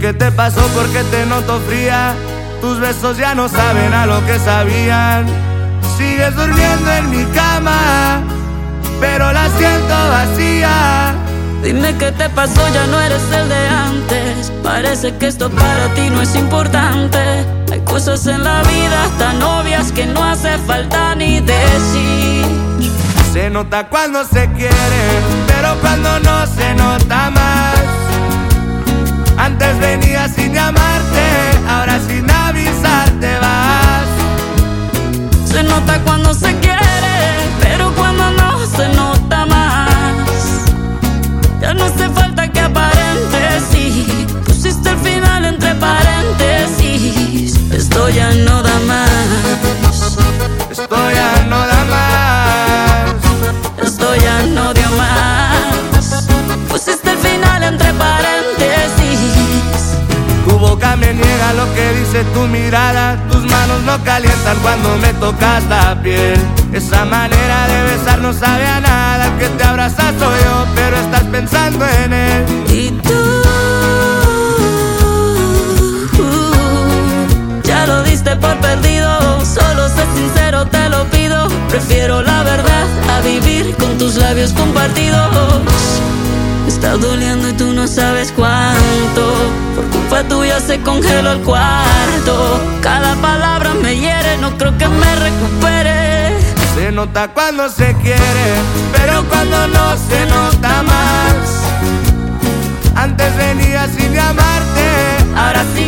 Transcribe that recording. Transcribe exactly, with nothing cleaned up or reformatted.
qué te pasó, porque te noto fría. Tus besos ya no saben a lo que sabían. Sigues durmiendo en mi cama, pero la siento vacía. Dime qué te pasó, ya no eres el de antes. Parece que esto para ti no es importante. Hay cosas en la vida tan obvias que no hace falta ni decir. Se nota cuando se quiere, pero cuando no se nota más. Antes venías sin llamarte, ahora sin avisar te vas. Se nota cuando se quiere, pero cuando no se nota más. Ya no hace falta que aparentes, sí. Pusiste el final entre paréntesis. Esto ya no da más. Esto ya no da más. Esto ya no dio más. Pusiste el final entre paréntesis. Tu boca me niega lo que dice tu mirada. Tus manos no calientan cuando me tocas la piel. Esa manera de besar no sabe a nada. El que te abraza soy yo, pero estás pensando en él. Y tú uh, ya lo diste por perdido. Solo sé sincero, te lo pido. Prefiero la verdad a vivir con tus labios compartidos. Me está doliendo y tú no sabes cuánto. Por culpa tuya se congeló el cuarto. Cada palabra me hiere, no creo que me recupere. Se nota cuando se quiere, pero cuando no se nota más. Antes venía sin llamarte, ahora sí